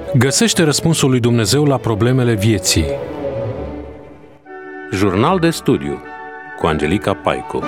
Găsește răspunsul lui Dumnezeu la problemele vieții. Jurnal de studiu cu Angelica Paicu.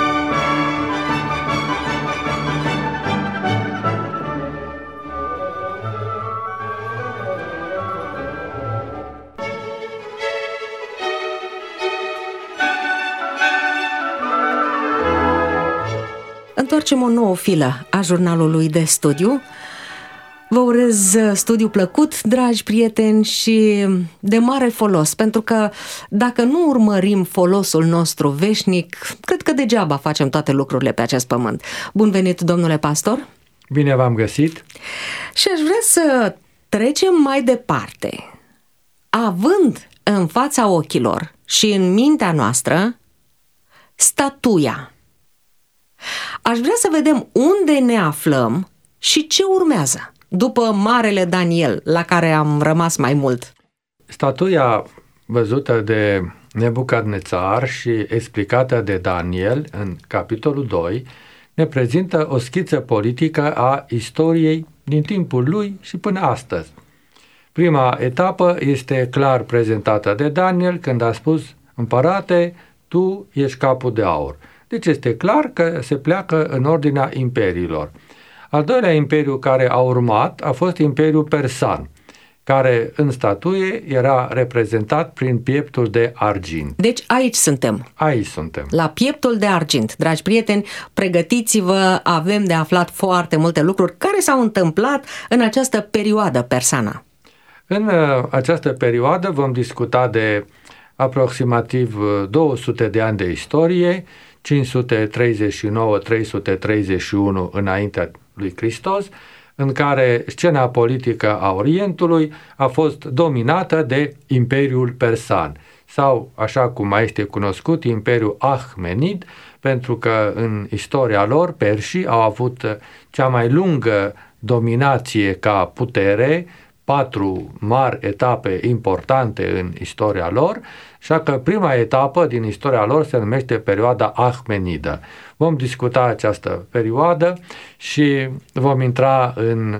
Întoarcem o nouă filă a jurnalului de studiu. Vă urez studiu plăcut, dragi prieteni, și de mare folos, pentru că dacă nu urmărim folosul nostru veșnic, cred că degeaba facem toate lucrurile pe acest pământ. Bun venit, domnule pastor! Bine v-am găsit! Și aș vrea să trecem mai departe. Având în fața ochilor și în mintea noastră statuia, aș vrea să vedem unde ne aflăm și ce urmează după Marele Daniel, la care am rămas mai mult. Statuia văzută de Nebucadnețar și explicată de Daniel în capitolul 2 ne prezintă o schiță politică a istoriei din timpul lui și până astăzi. Prima etapă este clar prezentată de Daniel când a spus: împărate, tu ești capul de aur. Deci este clar că se pleacă în ordinea imperiilor. Al doilea imperiu care a urmat a fost Imperiul Persan, care în statuie era reprezentat prin pieptul de argint. Deci aici suntem. Aici suntem. La pieptul de argint. Dragi prieteni, pregătiți-vă, avem de aflat foarte multe lucruri care s-au întâmplat în această perioadă persană. În această perioadă vom discuta de aproximativ 200 de ani de istorie, 539-331 înaintea lui Hristos, în care scena politică a Orientului a fost dominată de Imperiul Persan, sau, așa cum mai este cunoscut, Imperiul Ahmenid, pentru că în istoria lor persii au avut cea mai lungă dominație ca putere, 4 mari etape importante în istoria lor, așa că prima etapă din istoria lor se numește perioada Ahmenidă. Vom discuta această perioadă și vom intra în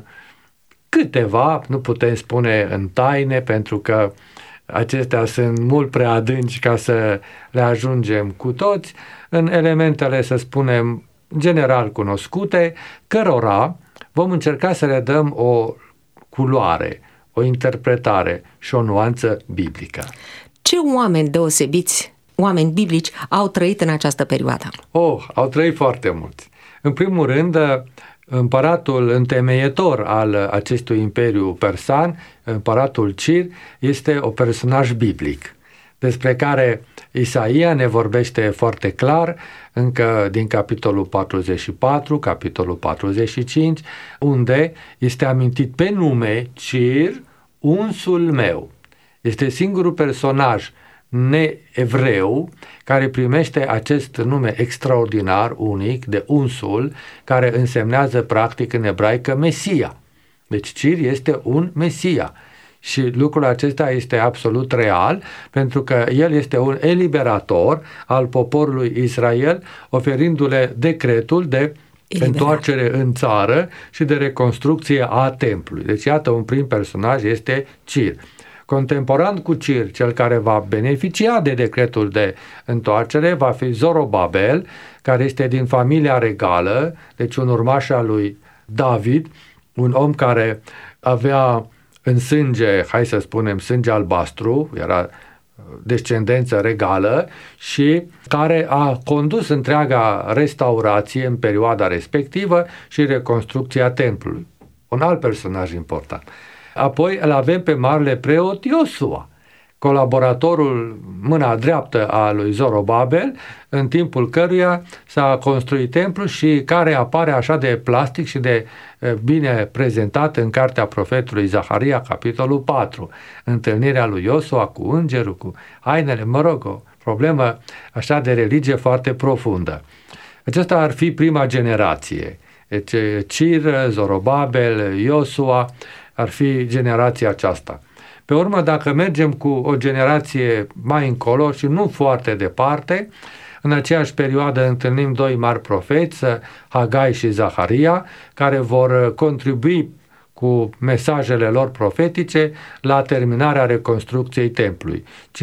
câteva, nu putem spune în taine, pentru că acestea sunt mult prea adânci ca să le ajungem cu toți, în elementele, să spunem, general cunoscute, cărora vom încerca să le dăm o culoare, o interpretare și o nuanță biblică. Ce oameni deosebiți, oameni biblici, au trăit în această perioadă? Au trăit foarte mulți. În primul rând, împăratul întemeietor al acestui imperiu persan, împăratul Cir, este un personaj biblic, despre care Isaia ne vorbește foarte clar, încă din capitolul 44, capitolul 45, unde este amintit pe nume Cir, unsul meu. Este singurul personaj neevreu care primește acest nume extraordinar, unic, de unsul, care însemnează practic în ebraică Mesia. Deci Cir este un Mesia. Și lucrul acesta este absolut real, pentru că el este un eliberator al poporului Israel, oferindu-le decretul de întoarcere în țară și de reconstrucție a templului. Deci iată, un prim personaj este Cir. Contemporan cu Cir, cel care va beneficia de decretul de întoarcere va fi Zorobabel, care este din familia regală, deci un urmaș al lui David, un om care avea în sânge, hai să spunem, sânge albastru, era descendență regală și care a condus întreaga restaurație în perioada respectivă și reconstrucția templului. Un alt personaj important. Apoi îl avem pe marele preot Iosua, colaboratorul, mâna dreaptă a lui Zorobabel, în timpul căruia s-a construit templul și care apare așa de plastic și de bine prezentat în cartea profetului Zaharia, capitolul 4. Întâlnirea lui Iosua cu îngerul, cu hainele, o problemă așa de religie foarte profundă. Aceasta ar fi prima generație. Deci Cir, Zorobabel, Iosua ar fi generația aceasta. Pe urmă, dacă mergem cu o generație mai încolo și nu foarte departe, în aceeași perioadă întâlnim 2 mari profeți, Hagai și Zaharia, care vor contribui cu mesajele lor profetice la terminarea reconstrucției templului,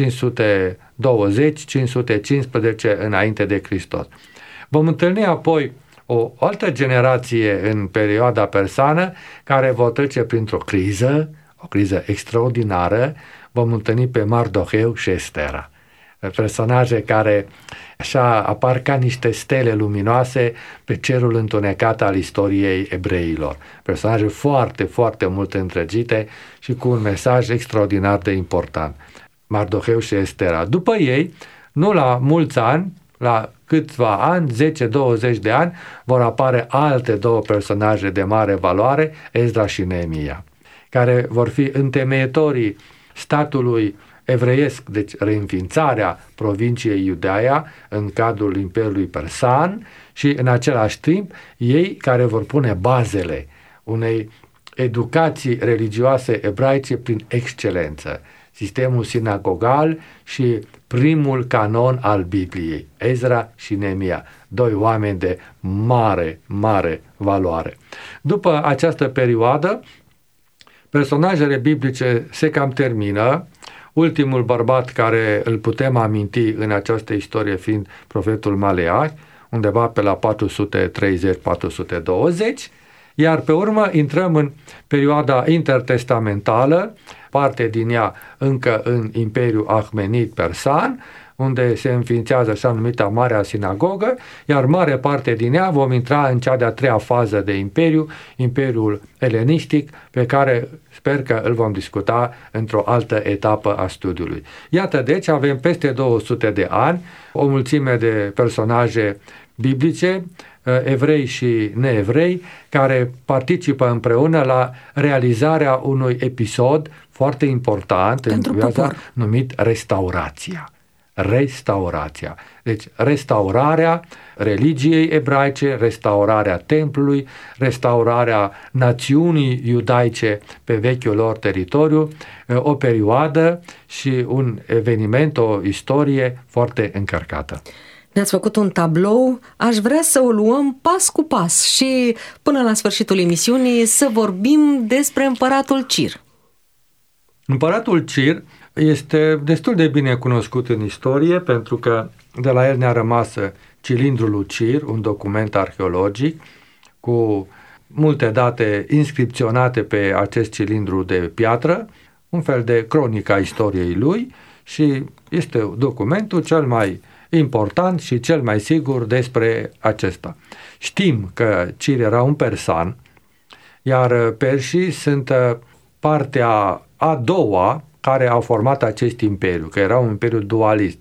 520-515 înainte de Hristos. Vom întâlni apoi o altă generație în perioada persană care va trece printr-o criză, o criză extraordinară. Vom întâlni pe Mardoheu și Estera, personaje care așa apar ca niște stele luminoase pe cerul întunecat al istoriei evreilor. Personaje foarte, foarte mult întregite și cu un mesaj extraordinar de important. Mardoheu și Estera. După ei, nu la mulți ani, la câțiva ani, 10-20 de ani, vor apare alte două personaje de mare valoare, Ezra și Neemia, care vor fi întemeietorii statului evreiesc, deci reînființarea provinciei Iudeea în cadrul Imperiului Persan și în același timp ei care vor pune bazele unei educații religioase ebraice prin excelență, sistemul sinagogal și primul canon al Bibliei, Ezra și Neemia, doi oameni de mare, mare valoare. După această perioadă, personajele biblice se cam termină, ultimul bărbat care îl putem aminti în această istorie fiind profetul Maleah, undeva pe la 430-420, iar pe urmă intrăm în perioada intertestamentală, parte din ea încă în Imperiul Ahmenid Persan, unde se înființează așa numita Marea Sinagogă, iar mare parte din ea vom intra în cea de-a treia fază de imperiu, Imperiul Elenistic, pe care sper că îl vom discuta într-o altă etapă a studiului. Iată, deci, avem peste 200 de ani, o mulțime de personaje biblice, evrei și neevrei, care participă împreună la realizarea unui episod foarte important în viața numit restaurația. Restaurația. Deci restaurarea religiei ebraice, restaurarea templului, restaurarea națiunii iudaice pe vechiul lor teritoriu, o perioadă și un eveniment, o istorie foarte încărcată. Ne-ați făcut un tablou, aș vrea să o luăm pas cu pas și până la sfârșitul emisiunii să vorbim despre împăratul Cir. Împăratul Cir este destul de bine cunoscut în istorie pentru că de la el ne-a rămas cilindrul lui Cir, un document arheologic cu multe date inscripționate pe acest cilindru de piatră, un fel de cronică a istoriei lui și este documentul cel mai important și cel mai sigur despre acesta. Știm că Cir era un persan, iar persii sunt partea a doua care au format acest imperiu, că era un imperiu dualist.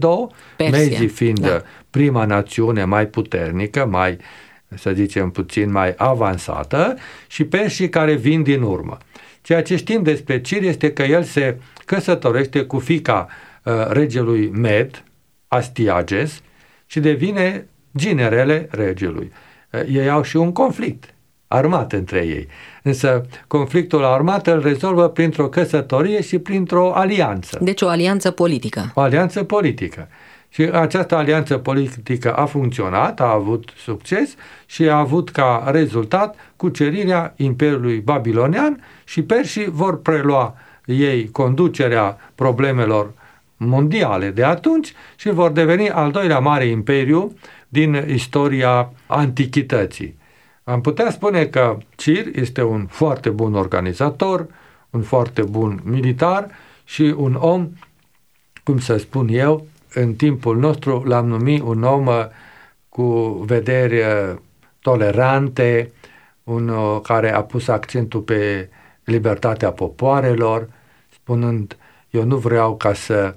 Mezii fiind prima națiune mai puternică, mai, să zicem, puțin mai avansată, și persii care vin din urmă. Ceea ce știm despre Cir este că el se căsătorește cu fiica regelui Med, Astiages, și devine ginerele regelui. Ei au și un conflict armat între ei. Însă conflictul armat îl rezolvă printr-o căsătorie și printr-o alianță. Deci o alianță politică. O alianță politică. Și această alianță politică a funcționat, a avut succes și a avut ca rezultat cucerirea Imperiului Babilonian și persii vor prelua ei conducerea problemelor mondiale de atunci și vor deveni al doilea mare imperiu din istoria antichității. Am putea spune că Cir este un foarte bun organizator, un foarte bun militar și un om, cum să spun eu, în timpul nostru l-am numit un om cu vederi tolerante, un care a pus accentul pe libertatea popoarelor, spunând, eu nu vreau ca să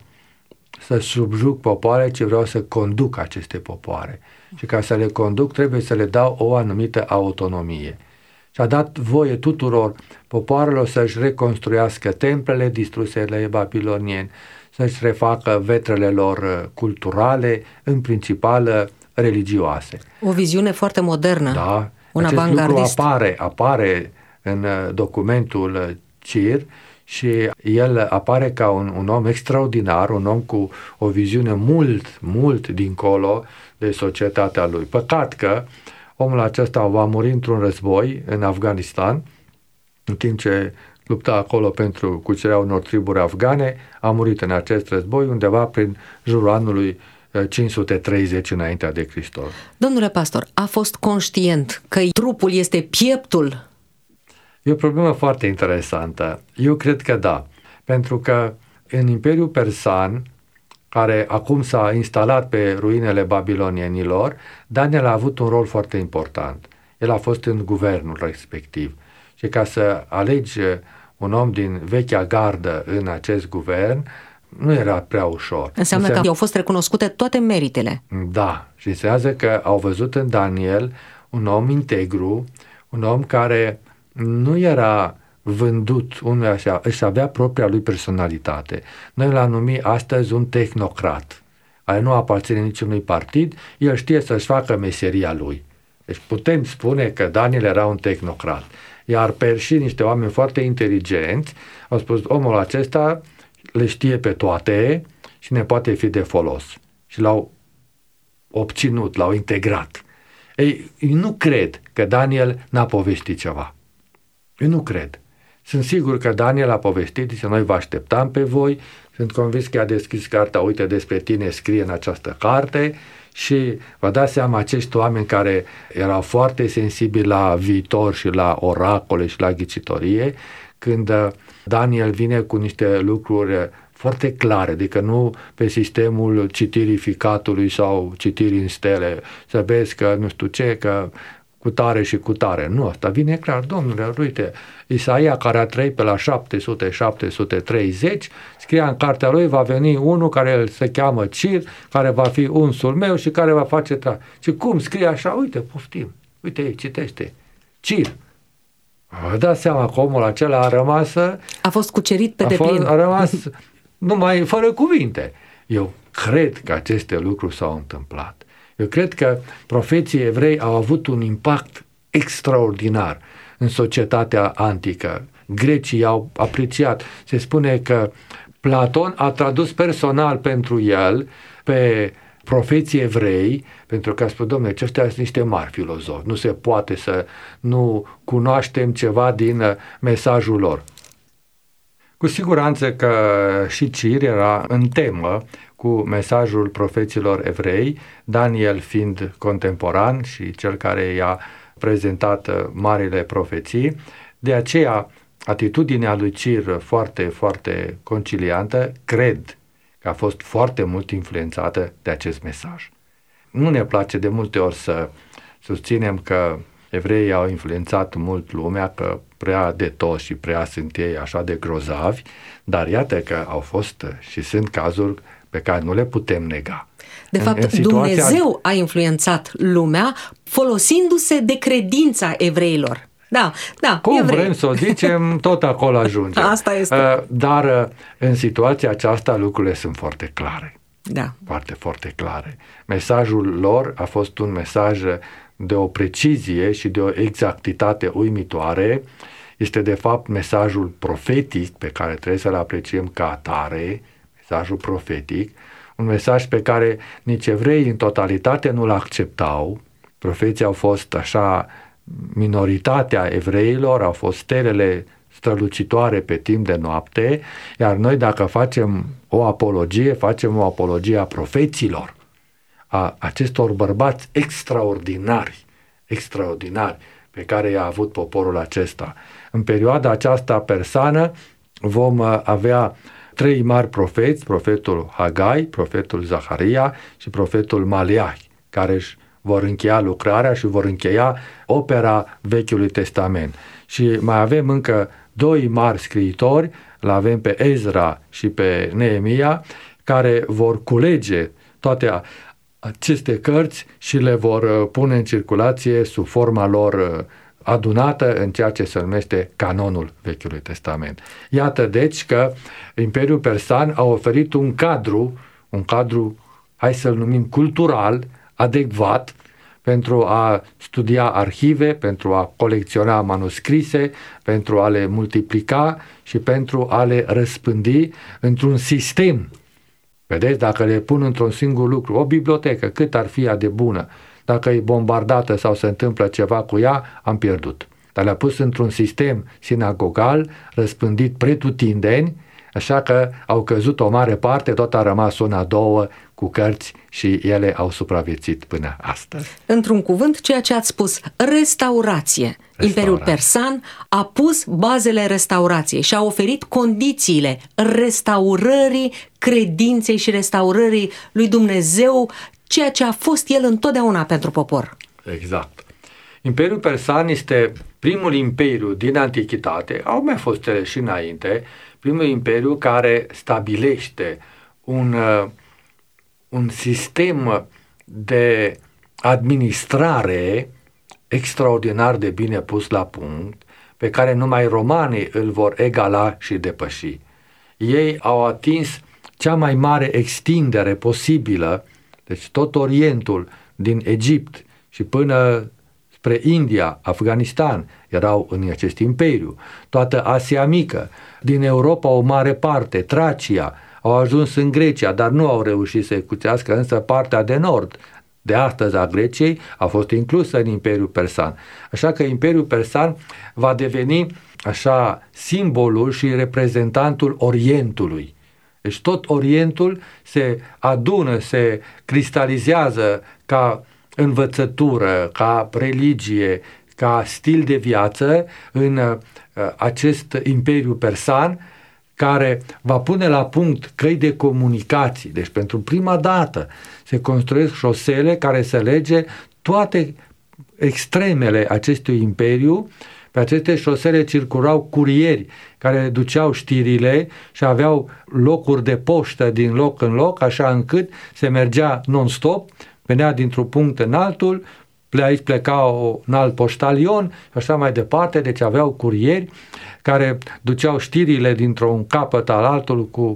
subjug popoare, ci vreau să conduc aceste popoare. Și ca să le conduc trebuie să le dau o anumită autonomie. Și a dat voie tuturor popoarelor să-și reconstruiască templele distruse de babilonieni, să-și refacă vetrele lor culturale, în principal religioase. O viziune foarte modernă, da, un acest avangardist. lucru apare în documentul Cir și el apare ca un om extraordinar, un om cu o viziune mult dincolo de societatea lui. Păcat că omul acesta va muri într-un război în Afganistan în timp ce lupta acolo pentru cucerirea unor triburi afgane, a murit în acest război undeva prin jurul anului 530 înaintea de Hristos. Domnule pastor, a fost conștient că trupul este pieptul? E o problemă foarte interesantă. Eu cred că da, pentru că în Imperiul Persan, care acum s-a instalat pe ruinele babilonienilor, Daniel a avut un rol foarte important. El a fost în guvernul respectiv. Și ca să alegi un om din vechea gardă în acest guvern, nu era prea ușor. Înseamnă că au fost recunoscute toate meritele. Da, și înseamnă că au văzut în Daniel un om integru, un om care nu era vândut, își avea propria lui personalitate. Noi l-am numit astăzi un tehnocrat, care nu aparține niciunui partid, el știe să-și facă meseria lui. Deci putem spune că Daniel era un tehnocrat. Iar perșii, niște oameni foarte inteligenți, au spus, omul acesta le știe pe toate și ne poate fi de folos. Și l-au obținut, l-au integrat. Ei, eu nu cred că Daniel n-a povestit ceva. Eu nu cred. Sunt sigur că Daniel a povestit, zice, noi vă așteptam pe voi, sunt convins că a deschis cartea, uite, despre tine scrie în această carte și vă dați seama, acești oameni care erau foarte sensibili la viitor și la oracole și la ghicitorie, când Daniel vine cu niște lucruri foarte clare, adică nu pe sistemul citirii ficatului sau citirii în stele, să vezi că nu știu ce, că cu tare și cu tare. Nu, asta vine clar, domnule, uite, Isaia, care a trăit pe la 700-730, scria în cartea lui, va veni unul care se cheamă Cir, care va fi unsul meu și care va face Și cum scrie așa? Uite, poftim, uite ei, citește, Cir. Vă dați seama că omul acela a rămas... A fost cucerit pe deplin. A rămas numai fără cuvinte. Eu cred că aceste lucruri s-au întâmplat. Eu cred că profeții evrei au avut un impact extraordinar în societatea antică. Grecii au apreciat. Se spune că Platon a tradus personal pentru el pe profeții evrei, pentru că a spus, dom'le, ăștia sunt niște mari filozofi. Nu se poate să nu cunoaștem ceva din mesajul lor. Cu siguranță că și Cir era în temă cu mesajul profeților evrei, Daniel fiind contemporan și cel care i-a prezentat marile profeții. De aceea, atitudinea lui Cir foarte, foarte conciliantă, cred că a fost foarte mult influențată de acest mesaj. Nu ne place de multe ori să susținem că evreii au influențat mult lumea, că prea de toți și prea sunt ei așa de grozavi, dar iată că au fost și sunt cazuri pe care nu le putem nega. De fapt, Dumnezeu a influențat lumea folosindu-se de credința evreilor. Da, cum evrei. Vrem să o zicem, tot acolo ajungem. Asta este. Dar în situația aceasta lucrurile sunt foarte clare. Da. Foarte, foarte clare. Mesajul lor a fost un mesaj de o precizie și de o exactitate uimitoare. Este de fapt mesajul profetic pe care trebuie să-l apreciem ca atare, mesajul profetic, un mesaj pe care nici evreii în totalitate nu-l acceptau. Profeții au fost așa minoritatea evreilor, au fost stelele strălucitoare pe timp de noapte, iar noi dacă facem o apologie a profeților, a acestor bărbați extraordinari pe care i-a avut poporul acesta. În perioada aceasta persană vom avea 3 mari profeți, profetul Hagai, profetul Zaharia și profetul Maleahi, care își vor încheia lucrarea și vor încheia opera Vechiului Testament. Și mai avem încă 2 mari scriitori, l-avem pe Ezra și pe Neemia, care vor culege toate aceste cărți și le vor pune în circulație sub forma lor adunată în ceea ce se numește canonul Vechiului Testament. Iată deci că Imperiul Persan a oferit un cadru, hai să-l numim cultural, adecvat pentru a studia arhive, pentru a colecționa manuscrise, pentru a le multiplica și pentru a le răspândi într-un sistem. Vedeți, dacă le pun într-un singur lucru, o bibliotecă, cât ar fi ea de bună, dacă e bombardată sau se întâmplă ceva cu ea, am pierdut. dar le-a pus într-un sistem sinagogal răspândit pretutindeni, așa că au căzut o mare parte, tot a rămas una, două cu cărți și ele au supraviețuit până astăzi. Într-un cuvânt, ceea ce ați spus, restaurație. Imperiul Persan a pus bazele restaurației și a oferit condițiile restaurării credinței și restaurării lui Dumnezeu, ceea ce a fost el întotdeauna pentru popor. Exact. Imperiul Persan este primul imperiu din antichitate, au mai fost ele și înainte, primul imperiu care stabilește un sistem de administrare extraordinar de bine pus la punct, pe care numai romanii îl vor egala și depăși. Ei au atins cea mai mare extindere posibilă, deci tot Orientul, din Egipt și până spre India, Afganistan, erau în acest imperiu. Toată Asia Mică, din Europa o mare parte, Tracia, au ajuns în Grecia, dar nu au reușit să cucerească, însă partea de nord, de astăzi a Greciei, a fost inclusă în Imperiul Persan. Așa că Imperiul Persan va deveni așa simbolul și reprezentantul Orientului. Deci tot Orientul se adună, se cristalizează ca învățătură, ca religie, ca stil de viață în acest Imperiu Persan, care va pune la punct căi de comunicații. Deci pentru prima dată se construiesc șosele care să lege toate extremele acestui imperiu. Pe aceste șosele circulau curieri care duceau știrile și aveau locuri de poștă din loc în loc, așa încât se mergea non-stop, venea dintr-un punct în altul, aici pleca un alt poștalion și așa mai departe, deci aveau curieri care duceau știrile dintr-un capăt al altul cu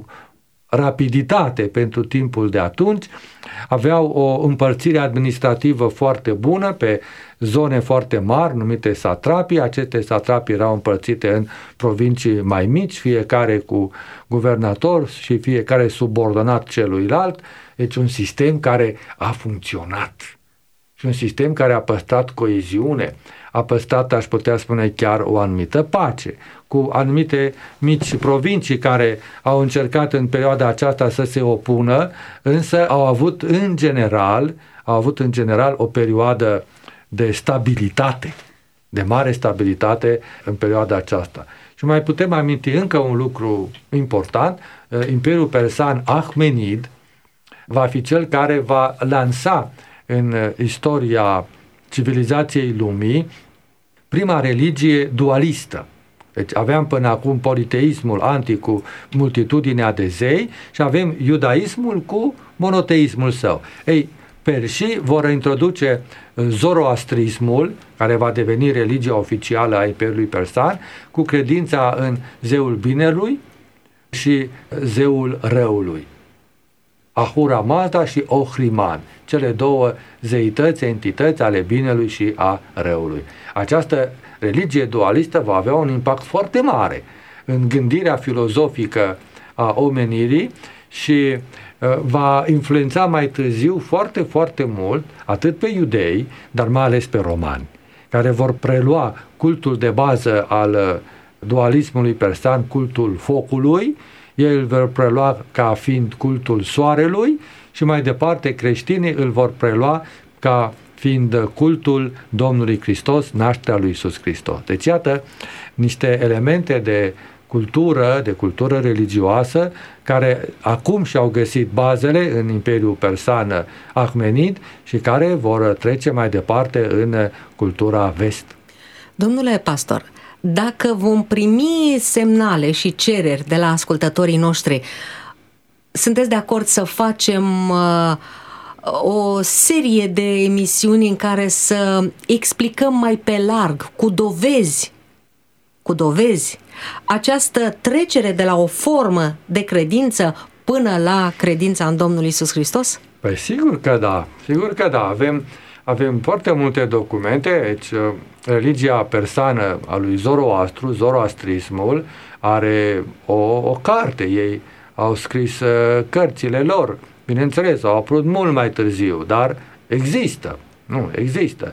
rapiditate pentru timpul de atunci, aveau o împărțire administrativă foarte bună pe zone foarte mari numite satrapii. Aceste satrapii erau împărțite în provincii mai mici, fiecare cu guvernator și fiecare subordonat celuilalt, deci un sistem care a funcționat și un sistem care a păstrat coeziune, a păstrat, aș putea spune, chiar o anumită pace, cu anumite mici provincii care au încercat în perioada aceasta să se opună, însă au avut în general o perioadă de stabilitate, de mare stabilitate în perioada aceasta. Și mai putem aminti încă un lucru important: Imperiul Persan Ahmenid va fi cel care va lansa în istoria civilizației lumii prima religie dualistă. Deci aveam până acum politeismul antic cu multitudinea de zei și avem iudaismul cu monoteismul său. Ei, perșii vor introduce zoroastrismul, care va deveni religia oficială a Imperiului Persan, cu credința în zeul binelui și zeul răului. Ahura Mazda și Ohriman, cele două zeități, entități ale binelui și a răului. Această religie dualistă va avea un impact foarte mare în gândirea filozofică a omenirii și va influența mai târziu foarte, foarte mult atât pe iudei, dar mai ales pe romani, care vor prelua cultul de bază al dualismului persan, cultul focului. Ei îl vor prelua ca fiind cultul soarelui și mai departe creștinii îl vor prelua ca fiind cultul Domnului Hristos, nașterea lui Iisus Hristos. Deci iată niște elemente de cultură religioasă care acum și-au găsit bazele în Imperiul Persan Ahmenid și care vor trece mai departe în cultura vest. Domnule pastor, dacă vom primi semnale și cereri de la ascultătorii noștri, sunteți de acord să facem o serie de emisiuni în care să explicăm mai pe larg, cu dovezi, această trecere de la o formă de credință până la credința în Domnul Iisus Hristos? Păi sigur că da, avem foarte multe documente. Deci, religia persană a lui Zoroastru, zoroastrismul, are o carte. Ei au scris cărțile lor. Bineînțeles, au apărut mult mai târziu, dar există.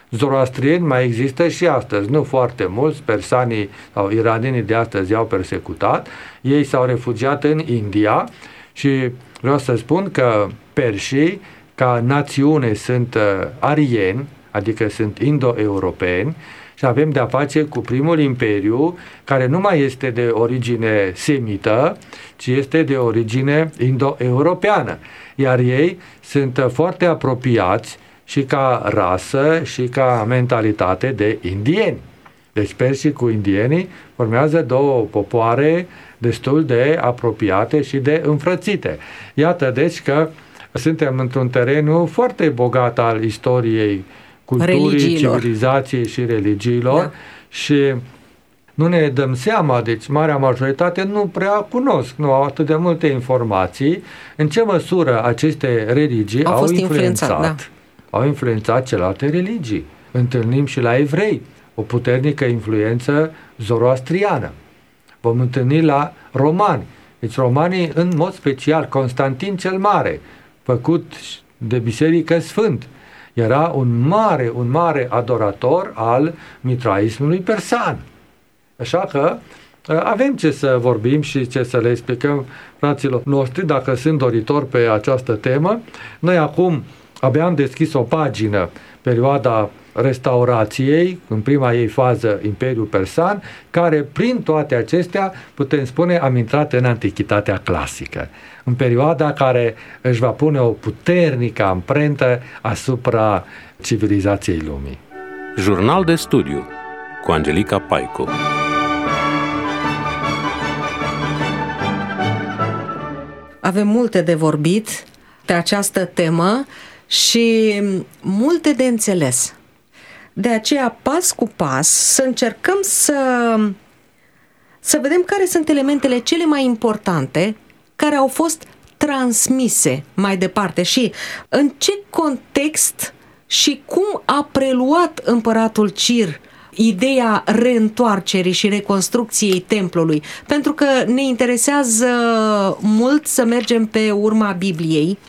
zoroastrieni mai există și astăzi, nu foarte mulți, persanii sau iranienii de astăzi i-au persecutat, ei s-au refugiat în India și vreau să spun că perșii, ca națiune, sunt arieni, adică sunt indo-europeni, și avem de-a face cu primul imperiu, care nu mai este de origine semită, ci este de origine indo-europeană. Iar ei sunt foarte apropiați și ca rasă și ca mentalitate de indieni. Deci persii cu indienii formează două popoare destul de apropiate și de înfrățite. Iată deci că suntem într-un teren foarte bogat al istoriei, culturii, civilizației și religiilor, da. Și nu ne dăm seama, deci marea majoritate nu prea cunosc, nu au atât de multe informații, în ce măsură aceste religii au influențat celelalte religii. Întâlnim și la evrei o puternică influență zoroastriană. Vom întâlni la romani. Deci romanii, în mod special, Constantin cel Mare, făcut de Biserică Sfânt, era un mare adorator al mitraismului persan. Așa că avem ce să vorbim și ce să le explicăm fraților noștri, dacă sunt doritori pe această temă. Noi acum abia am deschis o pagină, perioada restaurației, în prima ei fază, Imperiul Persan, care prin toate acestea, putem spune, am intrat în Antichitatea clasică, în perioada care își va pune o puternică amprentă asupra civilizației lumii. Jurnal de studiu cu Angelica Paicu. Avem multe de vorbit pe această temă și multe de înțeles. De aceea, pas cu pas, să încercăm să vedem care sunt elementele cele mai importante care au fost transmise mai departe și în ce context și cum a preluat împăratul Cir ideea reîntoarcerii și reconstrucției templului, pentru că ne interesează mult să mergem pe urma Bibliei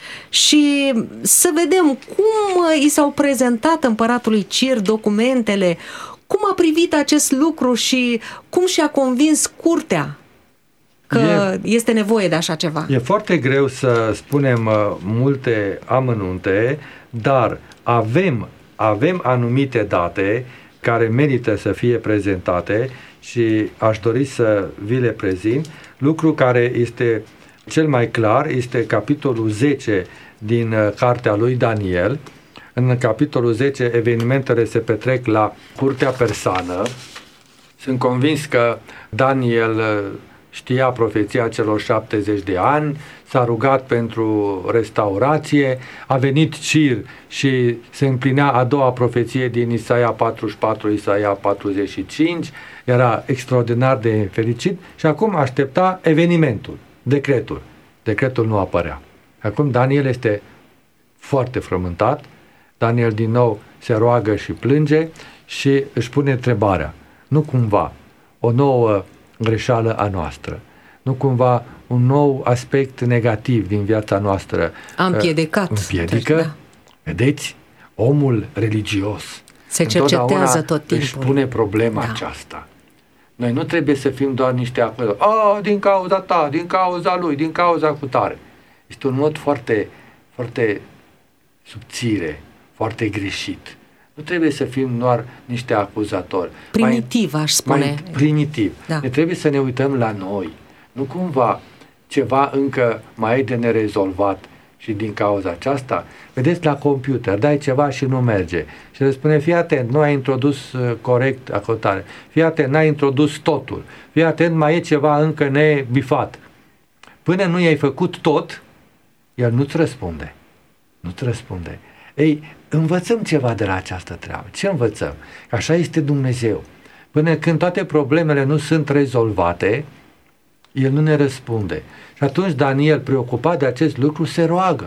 și să vedem cum i s-au prezentat împăratului Cir documentele, cum a privit acest lucru și cum și-a convins curtea că este nevoie de așa ceva. E foarte greu să spunem multe amănunte, dar avem anumite date care merită să fie prezentate și aș dori să vi le prezint. Lucru care este cel mai clar este capitolul 10 din cartea lui Daniel. În capitolul 10 evenimentele se petrec la curtea persană. Sunt convins că Daniel știa profeția celor 70 de ani, s-a rugat pentru restaurație, a venit Cir și se împlinea a doua profeție din Isaia 44, Isaia 45, era extraordinar de fericit și acum aștepta evenimentul, decretul. Decretul nu apărea. Acum Daniel este foarte frământat, Daniel din nou se roagă și plânge și își pune întrebarea, nu cumva o nouă greșeală a noastră, nu cumva un nou aspect negativ din viața noastră împiedică, da. Vedeți, omul religios se cercetează tot timpul. Își pune problema aceasta. Noi nu trebuie să fim doar niște acuzatori. Din cauza ta, din cauza lui, din cauza cutare. Este un mod foarte, foarte subțire, foarte greșit. Nu trebuie să fim doar niște acuzatori. Primitiv, aș spune. Mai primitiv. Da. Ne trebuie să ne uităm la noi. Nu cumva ceva încă mai e de nerezolvat și din cauza aceasta, vedeți la computer, dai ceva și nu merge. Și îți spune, fii atent, nu ai introdus corect acotare. Fii atent, n-ai introdus totul. Fii atent, mai e ceva încă nebifat. Până nu i-ai făcut tot, el nu-ți răspunde. Nu-ți răspunde. Ei, învățăm ceva de la această treabă. Ce învățăm? Că așa este Dumnezeu. Până când toate problemele nu sunt rezolvate, El nu ne răspunde. Și atunci Daniel, preocupat de acest lucru, se roagă.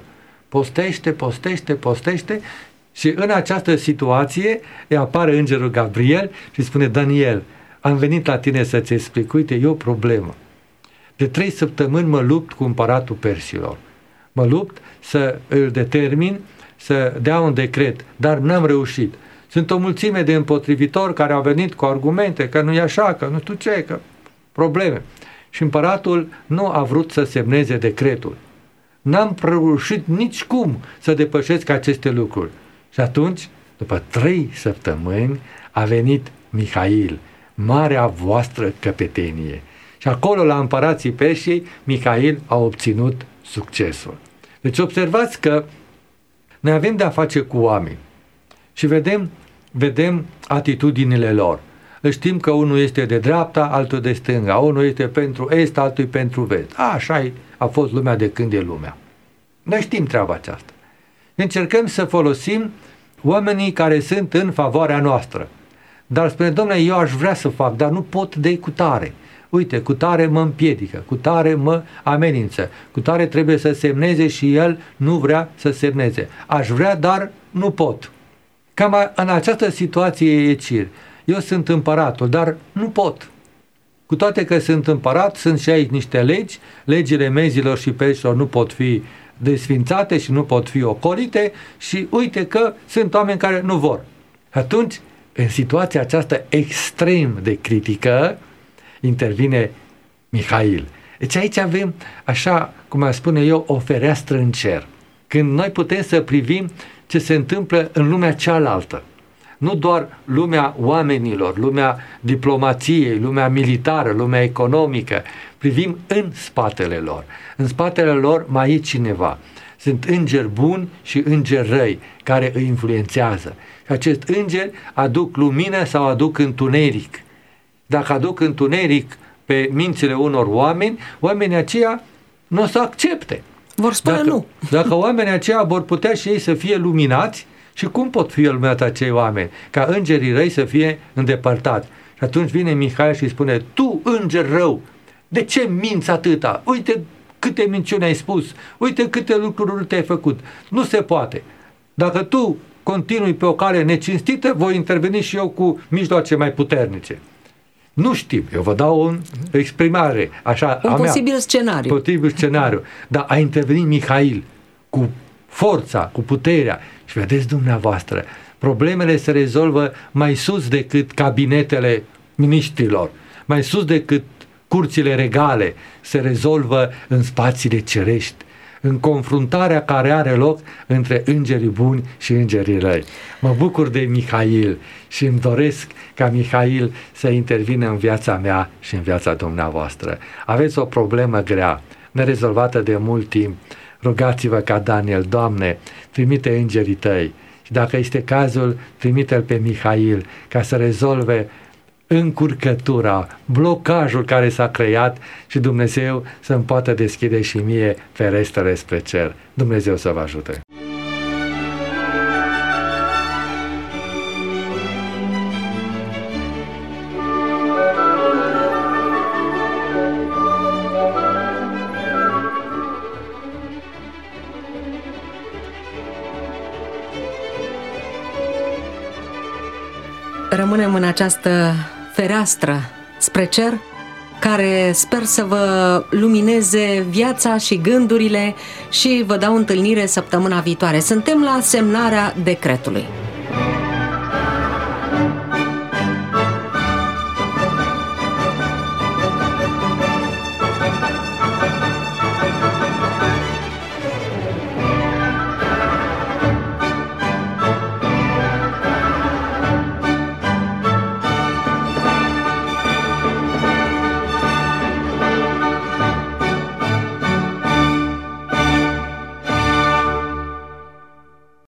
Postește și în această situație îi apare îngerul Gabriel și spune, Daniel, am venit la tine să-ți explic, uite, e o problemă. De 3 săptămâni mă lupt cu împăratul persilor. Mă lupt să îl determin să dea un decret, dar n-am reușit. Sunt o mulțime de împotrivitori care au venit cu argumente că nu e așa, că nu știu ce, că probleme. Și împăratul nu a vrut să semneze decretul. N-am reușit nicicum să depășesc aceste lucruri. Și atunci, după 3 săptămâni, a venit Mihail, marea voastră căpetenie. Și acolo, la împărații Persiei, Mihail a obținut succesul. Deci observați că noi avem de-a face cu oameni și vedem atitudinile lor. Știm că unul este de dreapta, altul de stânga, unul este pentru est, altul pentru vest. Așa a fost lumea de când e lumea. Noi știm treaba aceasta. Încercăm să folosim oamenii care sunt în favoarea noastră. Dar spune, domnule, eu aș vrea să fac, dar nu pot de cutare. Uite, cutare mă împiedică, cutare mă amenință, cutare trebuie să semneze și el nu vrea să semneze. Aș vrea, dar nu pot. Cam în această situație e Cir. Eu sunt împăratul, dar nu pot. Cu toate că sunt împărat, sunt și aici niște legi, legile mezilor și perșilor nu pot fi desfințate și nu pot fi ocolite și uite că sunt oameni care nu vor. Atunci, în situația aceasta extrem de critică, intervine Mihail. Deci aici avem, așa cum aș spune eu, o fereastră în cer. Când noi putem să privim ce se întâmplă în lumea cealaltă. Nu doar lumea oamenilor, lumea diplomației, lumea militară, lumea economică. Privim în spatele lor. În spatele lor mai e cineva. Sunt îngeri buni și îngeri răi care îi influențează. Și acest îngeri aduc lumină sau aduc întuneric. Dacă aduc întuneric pe mințile unor oameni, oamenii aceia nu o să accepte. Vor spune nu. Dacă oamenii aceia vor putea și ei să fie luminați, și cum pot fi luminați acei oameni? Ca îngerii răi să fie îndepărtați. Și atunci vine Mihail și spune, tu, înger rău, de ce minți atâta? Uite câte minciuni ai spus, uite câte lucruri te-ai făcut. Nu se poate. Dacă tu continui pe o cale necinstită, voi interveni și eu cu mijloace mai puternice. Nu știu, eu vă dau o exprimare, așa, un posibil scenariu. Posibil scenariu. Dar a intervenit Mihail cu forța, cu puterea. Și vedeți dumneavoastră, problemele se rezolvă mai sus decât cabinetele miniștrilor, mai sus decât curțile regale, se rezolvă în spațiile cerești, în confruntarea care are loc între îngerii buni și îngerii răi. Mă bucur de Mihail și îmi doresc ca Mihail să intervină în viața mea și în viața dumneavoastră. Aveți o problemă grea, nerezolvată de mult timp. Rugați-vă ca Daniel, Doamne, trimite îngerii tăi și dacă este cazul, trimite-l pe Mihail ca să rezolve încurcătura, blocajul care s-a creat și Dumnezeu să-mi poată deschide și mie ferestrele spre cer. Dumnezeu să vă ajute! Rămânem în această fereastră spre cer, care sper să vă lumineze viața și gândurile și vă dau întâlnire săptămâna viitoare. Suntem la semnarea decretului.